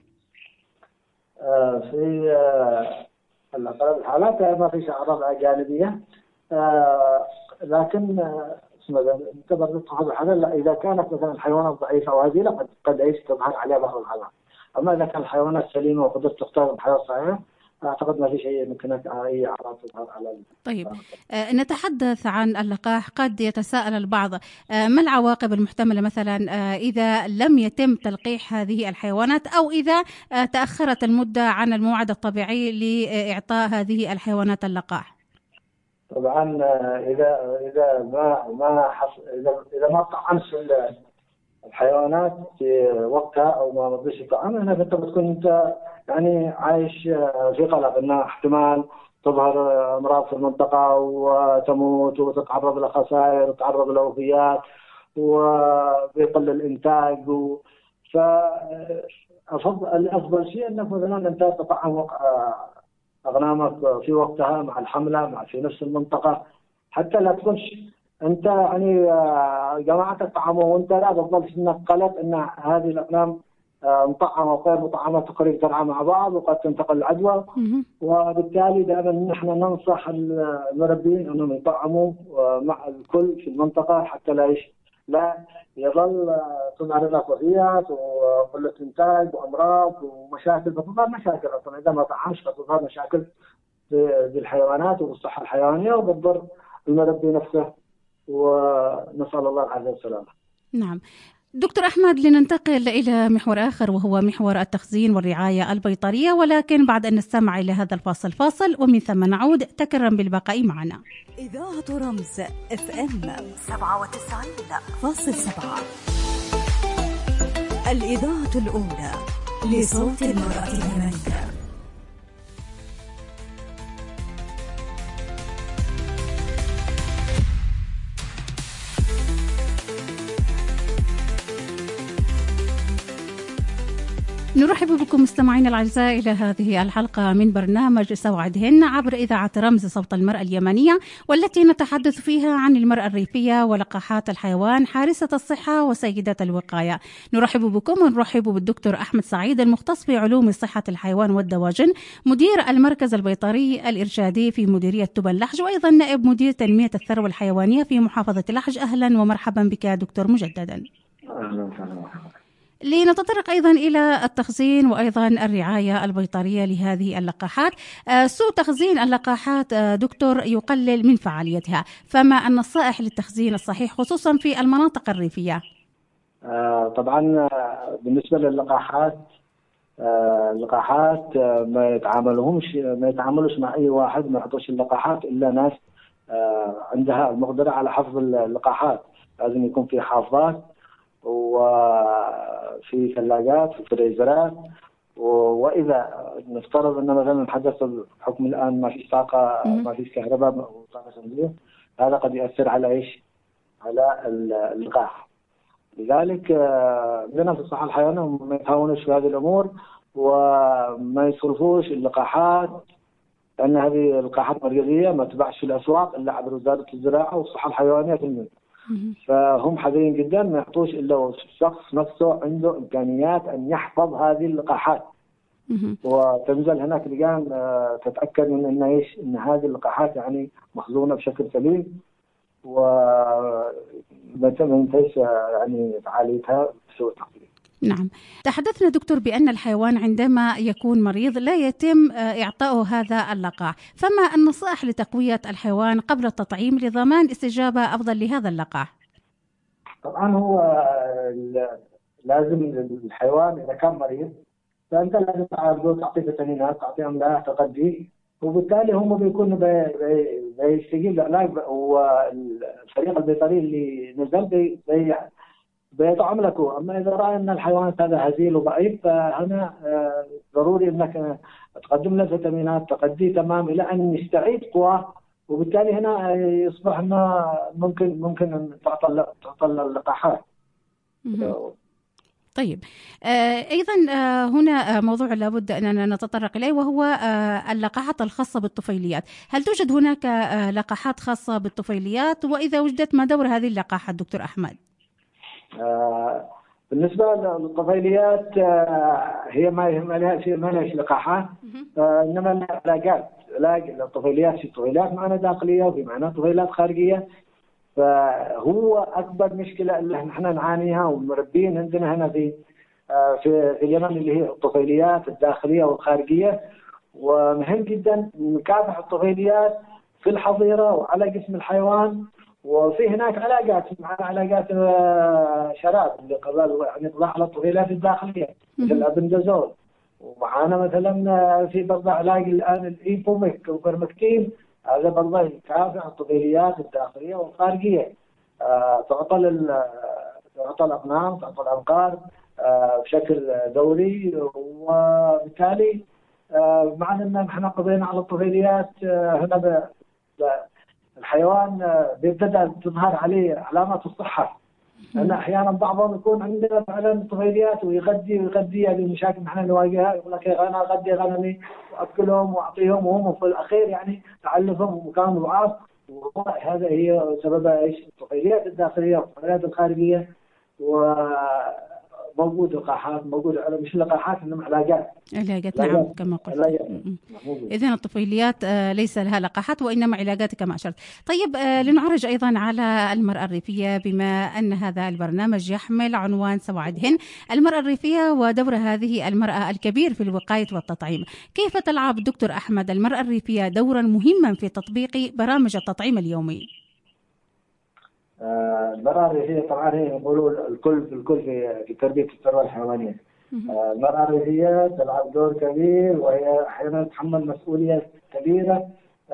في أغلب الحالات ما فيش أعراض جانبية، لكن نعتبر هذا الحالة إذا كانت مثلا الحيوانات ضعيفة أو هزيلة قد تظهر عليها بعض الحالات. أما إذا كان الحيوانات سليمة وقدرت تختار الحيوان الصحيح أعتقد ما في شيء ممكن أي أعراض تظهر على. طيب نتحدث عن اللقاح. قد يتساءل البعض ما العواقب المحتملة مثلا إذا لم يتم تلقيح هذه الحيوانات أو إذا تأخرت المدة عن الموعد الطبيعي لإعطاء هذه الحيوانات اللقاح؟ طبعا إذا ما طعمت الحيوانات في وقتها او ما رضيش طعام، هنا انت بتكون انت يعني عايش في قلق ان احتمال تظهر امراض في المنطقه وتموت وتتعرض لخسائر وتتعرض لوفيات وبيقل الانتاج. فالافضل شيء انك مثلا انت تطعم اغنامك في وقتها مع الحمله في نفس المنطقه، حتى لا تكونش انت يعني جماعتك طعموا وانت لا تظلش انك قلق ان هذه الاغنام مطعمه وغير مطعمه تقريبا ترعى مع بعض وقد تنتقل العدوى. وبالتالي دائما نحن ننصح المربين انهم يطعموا مع الكل في المنطقه حتى لا يظل تظهر لنا وفيات وقله انتاج وامراض ومشاكل. فتظهر مشاكل اصلا اذا ما طعمش فتظهر مشاكل بالحيوانات وبالصحه الحيوانيه وبتضر المربي نفسه، ونسأل الله العافية والسلامة. نعم دكتور أحمد، لننتقل إلى محور آخر وهو محور التخزين والرعاية البيطرية، ولكن بعد أن نستمع إلى هذا الفاصل ومن ثم نعود. تكرم بالبقاء معنا. إذاعة رمز FM 97.7 الإذاعة الأولى لصوت المرأة اليمنية. نرحب بكم مستمعينا الأعزاء إلى هذه الحلقة من برنامج سوعدهن عبر إذاعة رمز صوت المرأة اليمنية، والتي نتحدث فيها عن المرأة الريفية ولقاحات الحيوان حارسة الصحة وسيدة الوقاية. نرحب بكم ونرحب بالدكتور أحمد سعيد المختص في علوم صحة الحيوان والدواجن، مدير المركز البيطري الإرشادي في مديرية تبا اللحج، وأيضا نائب مدير تنمية الثروة الحيوانية في محافظة اللحج. أهلا ومرحبا بك دكتور مجددا. أهلا وسهلا. لنتطرق أيضا إلى التخزين وأيضا الرعاية البيطرية لهذه اللقاحات. سوء تخزين اللقاحات دكتور يقلل من فعاليتها، فما النصائح للتخزين الصحيح خصوصا في المناطق الريفية؟ طبعا بالنسبة للقاحات اللقاحات ما يتعاملوش مع أي واحد، ما يعطوش اللقاحات إلا ناس عندها المقدرة على حفظ اللقاحات. لازم يكون في حافظات وفي ثلاجات في فريزرات. واذا نفترض ان مثلا حدث الحكم الان ما فيش طاقه ما فيش كهرباء او طاقه شمسيه، هذا قد يؤثر على على اللقاح. لذلك عندنا في الصحه الحيوانيه ما يتهاونوش في هذه الامور وما يصرفوش اللقاحات، لان هذه اللقاحات مركزيه ما تباعش في الاسواق الا عبر وزاره الزراعه والصحه الحيوانيه في المنزل. فهم حذرين جدا، ما يعطوش الا الشخص نفسه عنده امكانيات ان يحفظ هذه اللقاحات. وتنزل هناك لجان تتاكد من ان هذه اللقاحات يعني مخزونه بشكل سليم وما تنتهيش يعني فعاليتها بسوء تقدير. نعم، تحدثنا دكتور بأن الحيوان عندما يكون مريض لا يتم إعطائه هذا اللقاح، فما النصائح لتقوية الحيوان قبل التطعيم لضمان استجابة أفضل لهذا اللقاح؟ طبعا هو لازم الحيوان إذا كان مريض فأنت لازم تعطيه فيتامينات، تعطيه أملاح تغذيه، وبالتالي هم بيكونوا بيستجيب للعلاج. والفريق البيطري اللي نزل بيطعم لكم. اما اذا راى ان الحيوان هذا هزيل وضعيف فهنا ضروري انك تقدم له فيتامينات تغذيه تمام الى ان يستعيد قواه، وبالتالي هنا يصبح انه ممكن ان تعطى اللقاحات. طيب أيضا هنا موضوع لابد أننا نتطرق إليه، وهو اللقاحات الخاصة بالطفيليات. هل توجد هناك لقاحات خاصة بالطفيليات؟ وإذا وجدت ما دور هذه اللقاحات دكتور أحمد؟ بالنسبة للطفيليات هي ما لهاش لقاحات، إنما لها علاج للطفيليات. في طفيليات معنا داخلية وفي معنا طفيليات خارجية. فهو أكبر مشكلة اللي نحن نعانيها والمربين عندنا هنا في اليمن اللي هي الطفيليات الداخلية والخارجية. ومهم جدا نكافح الطفيليات في الحظيرة وعلى جسم الحيوان. وفي هناك علاجات، معنا علاجات شراب اللي يعني قضاء على الطفيليات الداخلية مثل الابندازول. ومعنا مثلا في برضه علاج الآن الإيبوميك وبرمكتين، هذا برضه يكافح الطفيليات الداخلية والخارجية. تعطى الأقنام، تعطى الأنقار بشكل دوري. وبالتالي معنى أن احنا قضينا على الطفيليات هنا الحيوان بيبتدأ تظهر عليه علامات الصحة. لأن أحيانا بعضهم يكون عنده فعلا طفيليات ويغذي هذه المشاكل نحن نواجهها. يقول لك أنا أغذي غنمي وأكلهم وأعطيهم، وهم في الأخير يعني تعلفهم وكانوا ضعاف. وهذا هي سببها إيش؟ الطفيليات الداخلية والطفيليات الخارجية. وموجود لقاحات، موجود مش لقاحات إنما علاجات. نعم كما قلت. إذن الطفيليات ليس لها لقاحات وإنما علاجات كما أشرت. طيب لنعرج أيضا على المرأة الريفية، بما أن هذا البرنامج يحمل عنوان سواعدهن، المرأة الريفية ودور هذه المرأة الكبير في الوقاية والتطعيم. كيف تلعب دكتور أحمد المرأة الريفية دورا مهما في تطبيق برامج التطعيم اليومي؟ المرأة الريفية طبعا هي يقولوا الكل في تربية الثروة الحيوانية. المرأة الريفية تلعب دور كبير، وهي أحيانا تتحمل مسؤولية كبيرة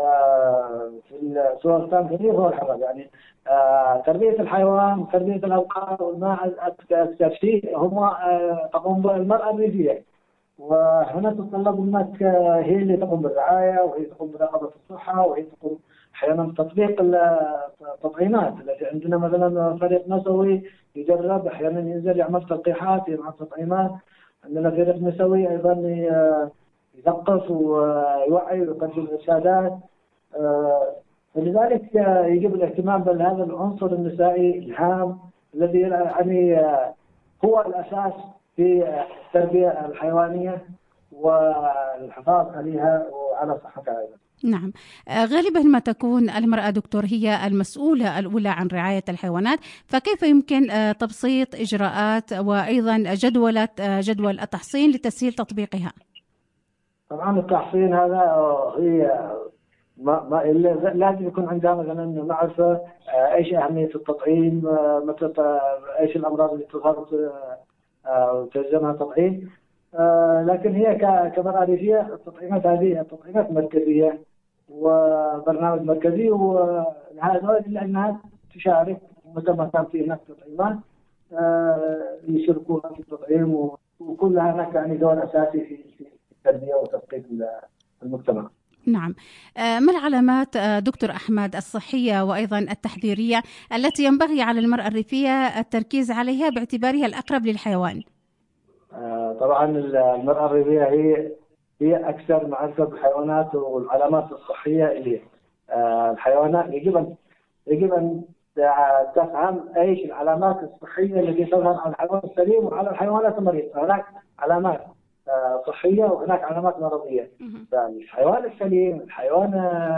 في سواء كان كبير هو الحفظ. يعني تربية الحيوان، تربية الأبقار والماء أكثر شيء هم تقوم به المرأة الريفية. وهنا تتطلب أنك هي اللي تقوم بالرعاية، وهي تقوم برقابة الصحة، وهي تقوم أحيانا بتطبيق التطعيمات التي عندنا. مثلا فريق نسوي يجرب، أحيانا ينزل يعمل تلقيحات، يعمل تطعيمات. عندنا فريق نسوي أيضا يثقف ويوعي ويقدم إرشادات. فلذلك يجب الاهتمام بهذا العنصر النسائي الهام الذي يعني هو الأساس في التربية الحيوانية والحفاظ عليها وعلى صحتها أيضا. نعم، غالبا ما تكون المرأة دكتور هي المسؤولة الأولى عن رعاية الحيوانات، فكيف يمكن تبسيط إجراءات وأيضا جدول التحصين لتسهيل تطبيقها؟ طبعا التحصين هذا هي ما لازم يكون عندها مثلا معرفة ايش أهمية التطعيم، متى ايش الأمراض اللي تظهر وتلزمها تطعيم. لكن هي كمرأة ريفية التطعيمات هذه تطعيمات مركزية وبرنامج مركزي، وهذا لأنها تشارك متى ما كان في هناك تطعيمات يشاركوها في التطعيم، وكلها هناك يعني دور أساسي في التربية وتثقيف المجتمع. نعم، ما العلامات دكتور أحمد الصحية وأيضا التحذيرية التي ينبغي على المرأة الريفية التركيز عليها باعتبارها الأقرب للحيوان؟ طبعا المرأة الريفية هي أكثر معرفة بالحيوانات والعلامات الصحية اللي الحيوانات. يجب أن تفهم ايش العلامات الصحية التي تظهر على الحيوان السليم وعلى الحيوانات المريضة. هناك علامات صحية وهناك علامات مرضية. الحيوان السليم الحيوان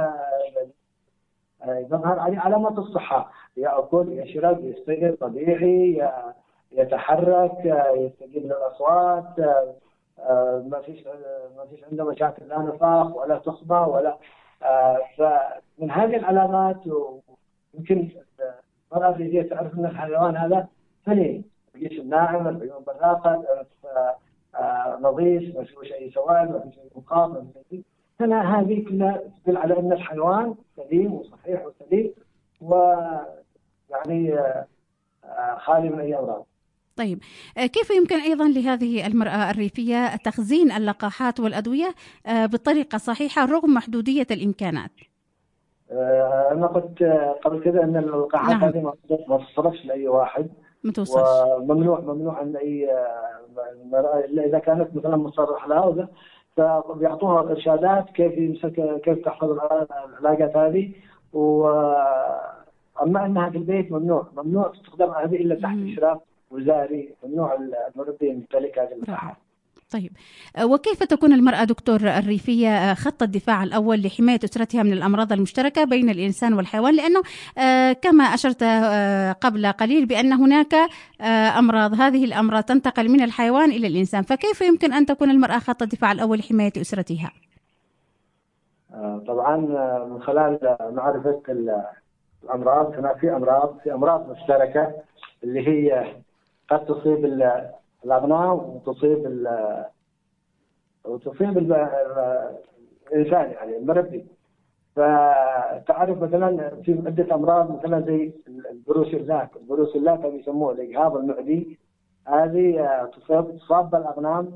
يظهر عليه علامات الصحة، يأكل، يشرب، يستيقظ طبيعي، يتحرك، يستجيب للأصوات، ما فيش عنده مشاكل لا نفاخ ولا تخمة ولا. فمن هذه العلامات يمكن المرأة الريفية تعرف أن الحيوان هذا سليم، الجسم ناعم، العيون براقة، نظيف، ما فيه أي سواد، ما فيه أي مقاط، ما فيه شيء. هنا هذه كلها تدل على أن الحيوان سليم وصحيح وسليم ويعني خالي من أي أمراض. طيب، كيف يمكن أيضا لهذه المرأة الريفية تخزين اللقاحات والأدوية بطريقة صحيحة رغم محدودية الإمكانات؟ أنا قلت قبل كده أن اللقاحات هذه ما تصرفش لأي واحد، ما توصلش. وممنوع ان اي اذا كانت مثلا مصرح لها فبيعطوها ارشادات كيف يمسك، كيف تحفظ العلاقات هذه. اما انها في البيت ممنوع استخدام هذه الا تحت اشراف وزاري، ممنوع المربي يمتلك هذه المساحات. طيب، وكيف تكون المرأة دكتور الريفية خط الدفاع الأول لحماية أسرتها من الأمراض المشتركة بين الإنسان والحيوان؟ لأنه كما أشرت قبل قليل بأن هناك أمراض، هذه الأمراض تنتقل من الحيوان إلى الإنسان، فكيف يمكن أن تكون المرأة خط الدفاع الأول لحماية أسرتها؟ طبعا من خلال معرفة الأمراض. هناك في أمراض مشتركة اللي هي قد تصيب الأغنام وتصيب الإنسان يعني المربي. فتعرف مثلا في عدة أمراض مثلا زي البروسيلات اللي يسموه الإجهاض المعدي، هذه تصاب بالأغنام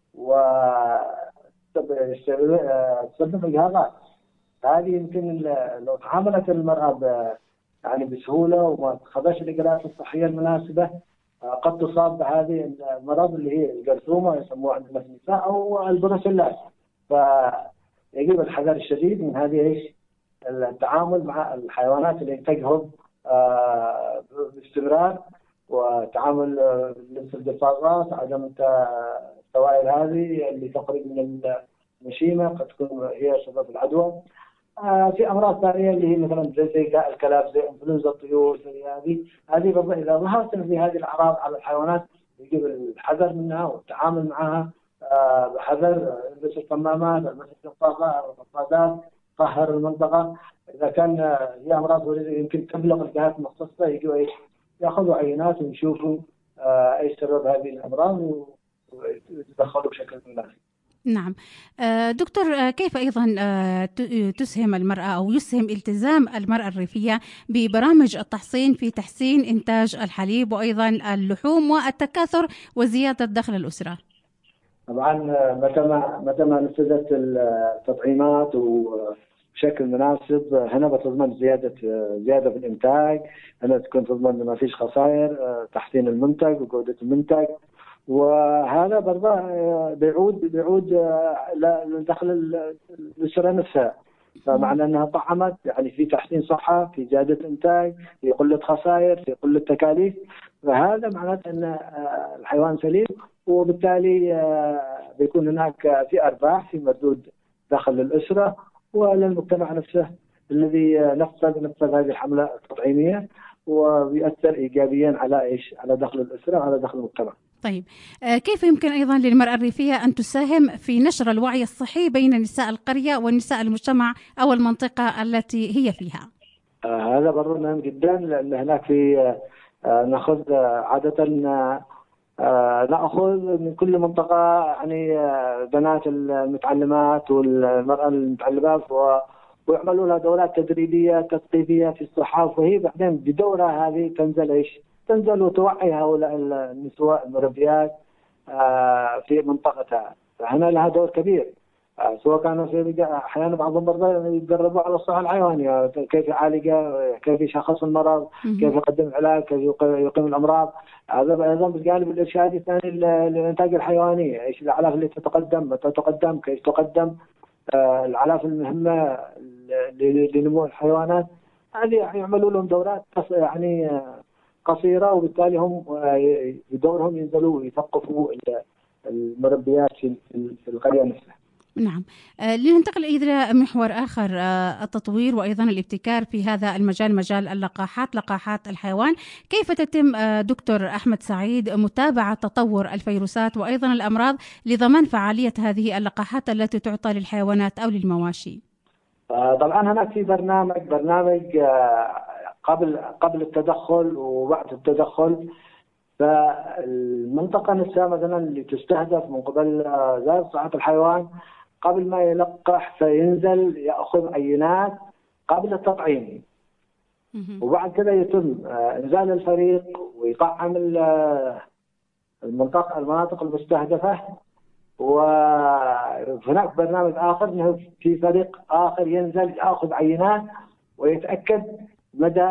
وتسبب إجهاضات. هذه يمكن لو تعاملت المرأة يعني بسهولة وما أخذتش الإجراءات الصحية المناسبة قد تصاب بهذه المرض اللي هي الجرثومة يسموها عندنا في النساء أو البروسيلات. فيجب الحذر الشديد من هذه التعامل مع الحيوانات اللي تجهض باستمرار، وتعامل لبس الضفادعات، عدم السوائل هذه اللي تخرج من المشيمة قد تكون هي سبب العدوى. في امراض ثانيه اللي هي مثلا زي داء الكلاب، زي انفلونزا الطيور، زي هذه برضه اذا ظهرت في هذه الاعراض على الحيوانات يجب الحذر منها والتعامل معها بحذر. البس الكمامات، البس القفازات، طهر المنطقه. اذا كان هي امراض يمكن تبلغ الجهات المختصه يجوا ياخذوا عينات ويشوفوا ايش سبب هذه الامراض ويتدخلوا بشكل مناسب. نعم دكتور، كيف أيضا تسهم المرأة أو يسهم التزام المرأة الريفية ببرامج التحصين في تحسين إنتاج الحليب وأيضا اللحوم والتكاثر وزيادة دخل الأسرة؟ طبعا متى ما نفذت التطعيمات وبشكل مناسب هنا بتضمن زيادة في الإنتاج، هنا تكون تضمن ما فيش خسائر، تحسين المنتج وجودة المنتج، وهذا برضه بيعود لدخل الأسرة نفسها. فمعنى أنها طعمت يعني في تحسين صحة، في زيادة إنتاج، في قلة خسائر، في قلة تكاليف، فهذا معناته أن الحيوان سليم، وبالتالي بيكون هناك في أرباح، في مردود دخل للأسرة وللمجتمع نفسه الذي نفذ هذه الحملة التطعيمية، ويؤثر إيجابيا على دخل الأسرة وعلى دخل المجتمع. طيب، كيف يمكن أيضا للمرأة الريفية أن تساهم في نشر الوعي الصحي بين نساء القرية ونساء المجتمع أو المنطقة التي هي فيها؟ هذا برضه مهم جدا، لأن هناك في نأخذ عادة نأخذ من كل منطقة يعني بنات المتعلمات والمرأة المتعلمات ويعملوا لها دورات تدريبية تثقيفية في الصحة، وهي بعدين بدورها هذه تنزل وتوعي هؤلاء النسوة المربيات في منطقتها. فهنا لها دور كبير، سواء كانوا في أحيانا بعضهم برضه يتدربوا على الصحة الحيوانية، كيف يعالجها، كيف يشخص المرض، كيف يقدم العلاج، كيف يقيم الأمراض. هذا أيضا بالجانب الإرشادي الثاني للإنتاج الحيواني، إيش الأعلاف اللي تتقدم، متى تقدم، كيف تقدم، الأعلاف المهمة لنمو الحيوانات. هذه يعملوا لهم دورات يعني قصيرة، وبالتالي هم بدورهم ينزلوا ويثقفوا المربيات في القرية نفسها. نعم، لننتقل إلى محور آخر، التطوير وأيضا الابتكار في هذا المجال، مجال لقاحات الحيوان. كيف تتم دكتور أحمد سعيد متابعة تطور الفيروسات وأيضا الأمراض لضمان فعالية هذه اللقاحات التي تعطى للحيوانات أو للمواشي؟ طبعا هناك في برنامج قبل التدخل وبعد التدخل. فالمنطقة نفسها مثلا اللي تستهدف من قبل وزارة صحة الحيوان قبل ما يلقح فينزل يأخذ عينات قبل التطعيم، وبعد كده يتم إنزال الفريق ويطعم المناطق المستهدفة. وهناك برنامج آخر أنه في فريق آخر ينزل يأخذ عينات ويتأكد مدى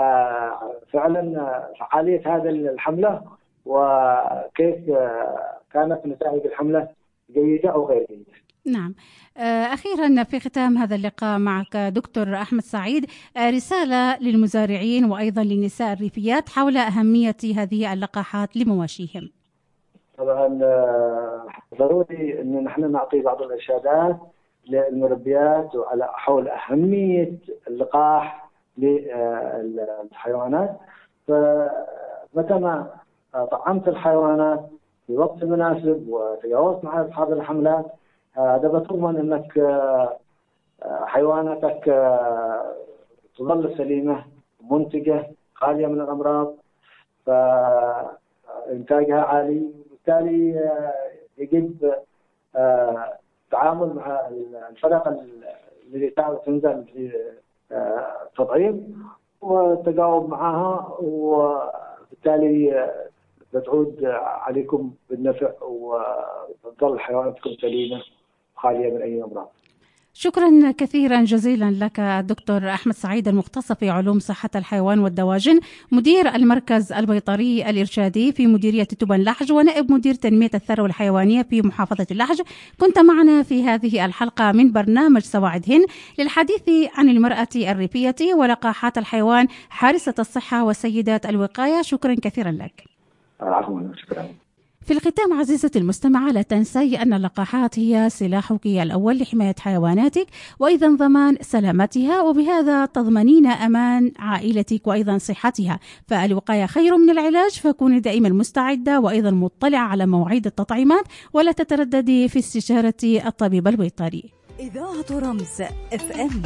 فعلا فعالية هذه الحملة، وكيف كانت نتائج الحملة جيدة أو غير جيدة. نعم. أخيرا في ختام هذا اللقاء معك دكتور أحمد سعيد، رسالة للمزارعين وأيضا للنساء الريفيات حول أهمية هذه اللقاحات لمواشيهم. طبعا ضروري أن نحن نعطي بعض الإرشادات للمربيات وعلى حول أهمية اللقاح للحيوانات. فمتى ما طعمت الحيوانات في وقت مناسب وتجاوزت مع أصحاب الحملات، هذا بتضمن أنك حيواناتك تظل سليمة منتجة خالية من الأمراض، فإنتاجها عالي، وبالتالي يجب التعامل مع الفرق التي تنزل في التطعيم والتجاوب معها، وبالتالي بتعود عليكم بالنفع وتظل حيواناتكم سليمة خالية من أي أمراض. شكرا كثيرا جزيلا لك دكتور أحمد سعيد، المختص في علوم صحة الحيوان والدواجن، مدير المركز البيطري الإرشادي في مديرية تبن لحج ونائب مدير تنمية الثروة الحيوانية في محافظة اللحج. كنت معنا في هذه الحلقة من برنامج سواعدهن للحديث عن المرأة الريفية ولقاحات الحيوان حارسة الصحة وسيدات الوقاية. شكرا كثيرا لك. شكرا. في الختام عزيزتي المستمعة، لا تنسي أن اللقاحات هي سلاحك الأول لحماية حيواناتك وأيضا ضمان سلامتها، وبهذا تضمنين أمان عائلتك وأيضا صحتها. فالوقاية خير من العلاج، فكوني دائما مستعدة وأيضا مطلعة على مواعيد التطعيمات، ولا تترددي في استشارة الطبيب البيطري. إذاعة رمز FM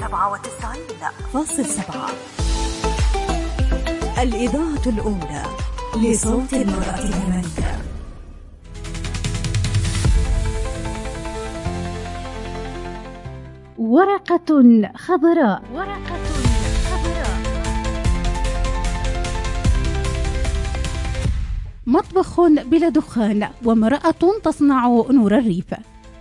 97.7، الإذاعة الأولى لصوت المرأة اليمنية. ورقة خضراء. مطبخ بلا دخان وامرأة تصنع نور الريف.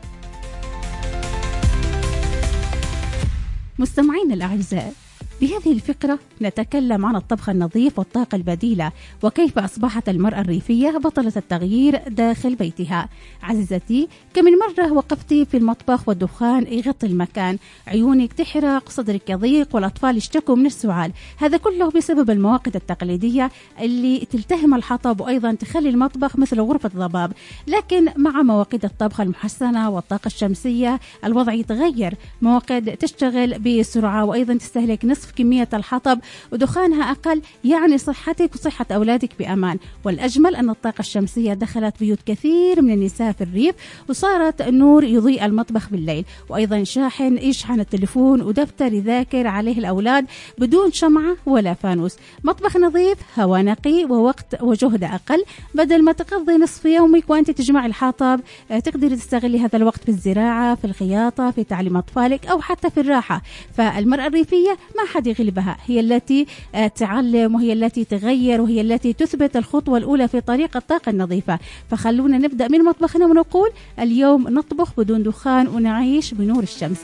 مستمعين الأعزاء، بهذه الفقرة نتكلم عن الطبخ النظيف والطاقة البديلة، وكيف أصبحت المرأة الريفية بطلة التغيير داخل بيتها. عزيزتي، كم من مرة وقفتي في المطبخ والدخان يغطي المكان، عيونك تحرق، صدرك يضيق، والأطفال يشتكوا من السعال. هذا كله بسبب المواقد التقليدية اللي تلتهم الحطب وأيضا تخلي المطبخ مثل غرفة ضباب. لكن مع مواقد الطبخ المحسنة والطاقة الشمسية الوضع يتغير. مواقد تشتغل بسرعة وأيضا تستهلك نصف كمية الحطب ودخانها أقل، يعني صحتك وصحة أولادك بأمان. والأجمل أن الطاقة الشمسية دخلت بيوت كثير من النساء في الريف، وصارت نور يضيء المطبخ بالليل، وأيضا شاحن يشحن التليفون، ودفتر يذاكر عليه الأولاد بدون شمعة ولا فانوس. مطبخ نظيف، هواء نقي، ووقت وجهد أقل. بدل ما تقضي نصف يومك وأنت تجمع الحطب، تقدري تستغلي هذا الوقت في الزراعة، في الخياطة، في تعليم أطفالك، أو حتى في الراحة. فالمرأة الريفية ما حد يغلبها، هي التي تعلم، وهي التي تغير، وهي التي تثبت الخطوة الأولى في طريق الطاقة النظيفة. فخلونا نبدأ من مطبخنا ونقول اليوم نطبخ بدون دخان ونعيش بنور الشمس.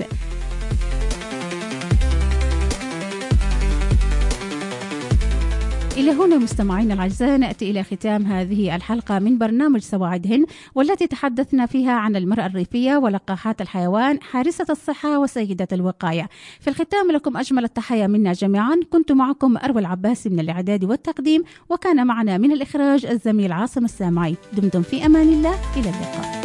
إلى هنا مستمعين الأعزاء نأتي إلى ختام هذه الحلقة من برنامج سواعدهن، والتي تحدثنا فيها عن المرأة الريفية ولقاحات الحيوان حارسة الصحة وسيدة الوقاية. في الختام لكم أجمل التحية منا جميعا. كنت معكم أروى العباسي من الإعداد والتقديم، وكان معنا من الإخراج الزميل عاصم السامعي. دمتم في أمان الله، إلى اللقاء.